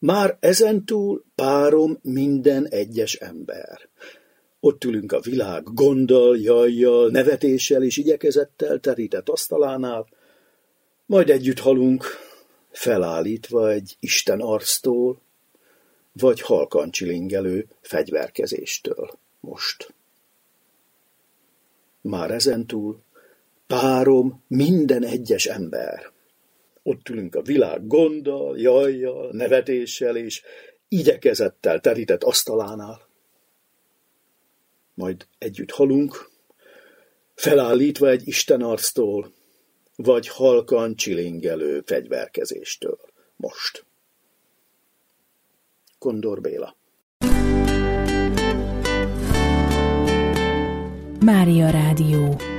Már ezentúl párom minden egyes ember. Ott ülünk a világ gonddal, jajjal, nevetéssel és igyekezettel terített asztalánál, majd együtt halunk, felállítva egy Isten arctól, vagy halkan csilingelő fegyverkezéstől most. Már ezentúl párom minden egyes ember. Ott ülünk a világ gonddal, jajjal, nevetéssel és igyekezettel terített asztalánál. Majd együtt halunk, felállítva egy Isten arctól, vagy halkan csilingelő fegyverkezéstől most. Kondor Béla. Mária Rádió.